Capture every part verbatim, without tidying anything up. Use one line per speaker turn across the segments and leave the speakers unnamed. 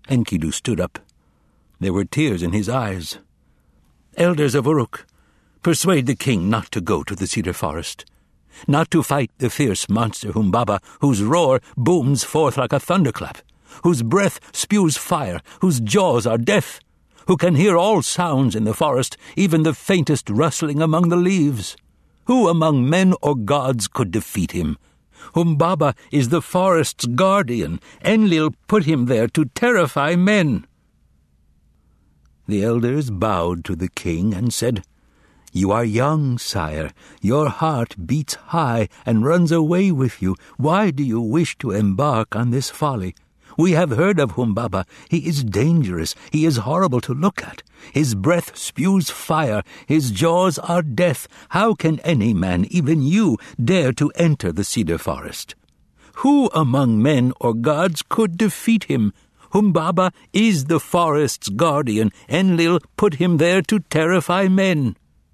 Enkidu stood up. There were tears in his eyes. "Elders of Uruk, persuade the king not to go to the cedar forest, not to fight the fierce monster Humbaba, whose roar booms forth like a thunderclap, whose breath spews fire, whose jaws are death, who can hear all sounds in the forest, even the faintest rustling among the leaves. Who among men or gods could defeat him? Humbaba is the forest's guardian. Enlil put him there to terrify men." The elders bowed to the king and said, "You are young, sire. Your heart beats high and runs away with you. Why do you wish to embark on this folly? We have heard of Humbaba. He is dangerous. He is horrible to look at. His breath spews fire. His jaws are death. How can any man, even you, dare to enter the cedar forest? Who among men or gods could defeat him? Humbaba is the forest's guardian. Enlil put him there to terrify men."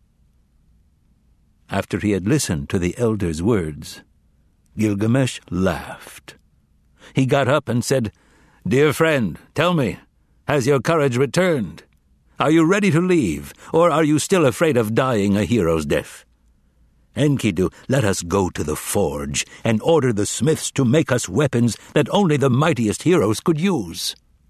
After he had listened to the elders' words, Gilgamesh laughed. He got up and said, "Dear friend, tell me, has your courage returned? Are you ready to leave, or are you still afraid of dying a hero's death? Enkidu, let us go to the forge and order the smiths to make us weapons that only the mightiest heroes could use."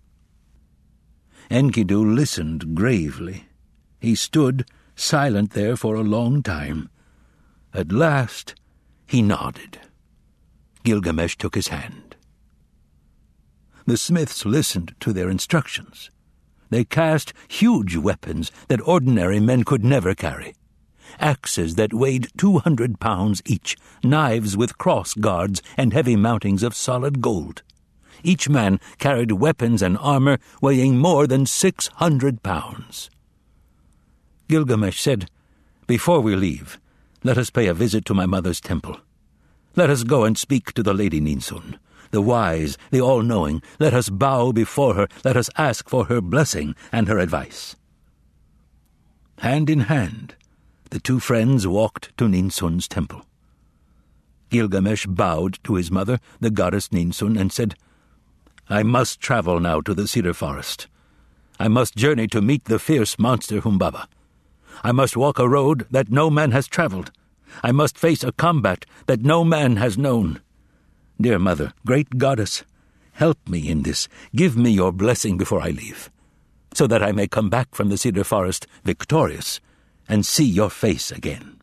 Enkidu listened gravely. He stood silent there for a long time. At last he nodded. Gilgamesh took his hand. The smiths listened to their instructions. They cast huge weapons that ordinary men could never carry. Axes that weighed two hundred pounds each, knives with cross guards and heavy mountings of solid gold. Each man carried weapons and armor weighing more than six hundred pounds. Gilgamesh said, "Before we leave, let us pay a visit to my mother's temple. Let us go and speak to the Lady Ninsun, the wise, the all-knowing. Let us bow before her. Let us ask for her blessing and her advice." Hand in hand, the two friends walked to Ninsun's temple. Gilgamesh bowed to his mother, the goddess Ninsun, and said, "I must travel now to the cedar forest. I must journey to meet the fierce monster Humbaba. I must walk a road that no man has traveled. I must face a combat that no man has known. Dear mother, great goddess, help me in this. Give me your blessing before I leave, so that I may come back from the cedar forest victorious and see your face again."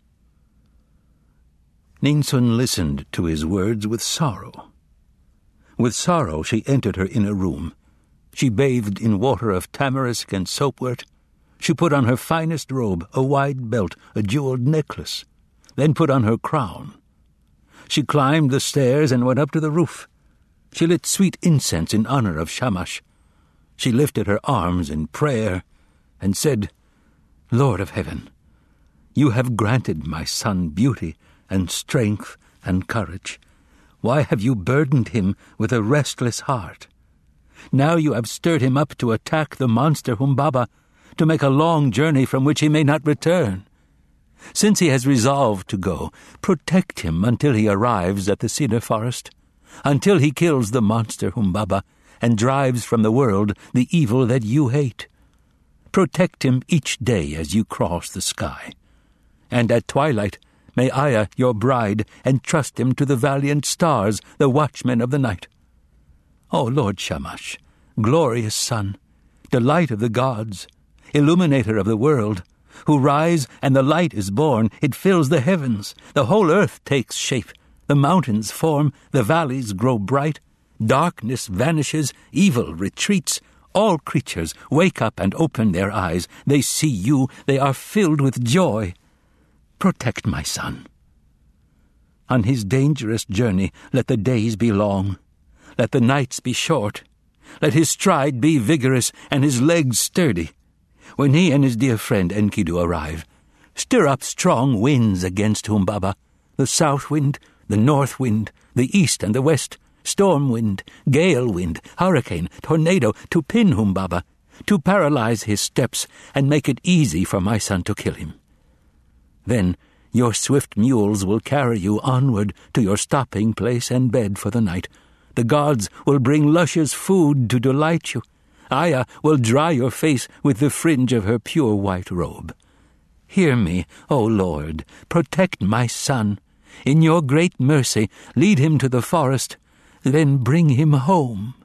Ninsun listened to his words with sorrow. With sorrow she entered her inner room. She bathed in water of tamarisk and soapwort. She put on her finest robe, a wide belt, a jeweled necklace, then put on her crown. She climbed the stairs and went up to the roof. She lit sweet incense in honor of Shamash. She lifted her arms in prayer and said, "Lord of heaven, you have granted my son beauty and strength and courage. Why have you burdened him with a restless heart? Now you have stirred him up to attack the monster Humbaba, to make a long journey from which he may not return. Since he has resolved to go, protect him until he arrives at the cedar forest, until he kills the monster Humbaba and drives from the world the evil that you hate. Protect him each day as you cross the sky. And at twilight, may Aya, your bride, entrust him to the valiant stars, the watchmen of the night. O Lord Shamash, glorious sun, delight of the gods, illuminator of the world, who rise and the light is born, it fills the heavens, the whole earth takes shape, the mountains form, the valleys grow bright, darkness vanishes, evil retreats, all creatures wake up and open their eyes, they see you, they are filled with joy. Protect my son. On his dangerous journey, let the days be long, let the nights be short, let his stride be vigorous and his legs sturdy. When he and his dear friend Enkidu arrive, stir up strong winds against Humbaba, the south wind, the north wind, the east and the west, storm wind, gale wind, hurricane, tornado, to pin Humbaba, to paralyze his steps and make it easy for my son to kill him. Then your swift mules will carry you onward to your stopping place and bed for the night. The gods will bring luscious food to delight you. Aya will dry your face with the fringe of her pure white robe. Hear me, O Lord, protect my son. In your great mercy, lead him to the forest, then bring him home.'